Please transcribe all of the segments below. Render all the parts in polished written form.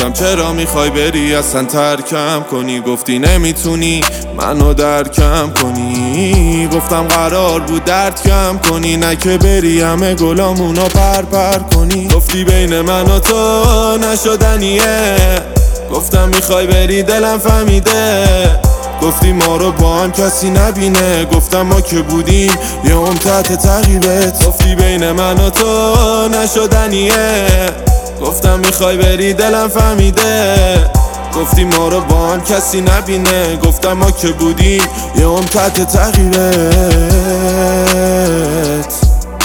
گفتم چرا میخوای بری اصلا ترکم کنی، گفتی نمیتونی منو درکم کنی. گفتم قرار بود درد کم کنی، نه که بری همه گلامونو پر کنی. گفتی بین من و تو نشدنیه، گفتم میخوای بری دلم فهمیده. گفتی ما رو با هم کسی نبینه، گفتم ما که بودیم یه تحت تعقیبت. گفتی بین من و تو نشدنیه، گفتم میخوای بری دلم فهمیده. گفتی ما رو با هم کسی نبینه، گفتم ما که بودیم یه تحت تعقیبت.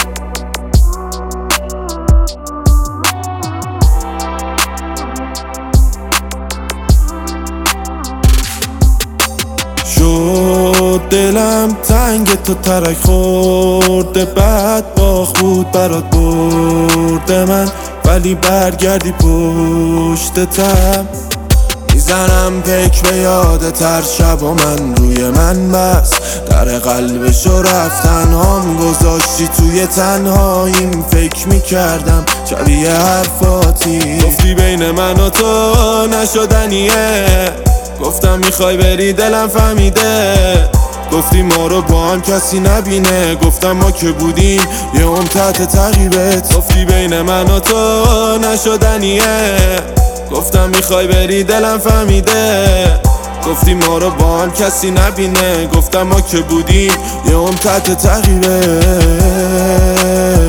شد دلم تنگ تو ترک خورده، بعد باخ بود برات برده من، ولی برگردی پشتتم. میزنم پک به یادت هر شب و من روی من بس، در قلبشو رفتن هم گذاشتی توی تنهاییم. فکر میکردم شبیه حرفاتی، گفتی بین من و تو نشدنیه، گفتم میخوای بری دلم فهمیده. گفتی ما رو با هم کسی نبینه، گفتم ما که بودیم یه تحت تعقیبت. گفتی بین من و تو نشدنیه، گفتم میخوای بری دلم فهمیده. گفتی ما رو با هم کسی نبینه، گفتم ما که بودیم یه تحت تعقیبت.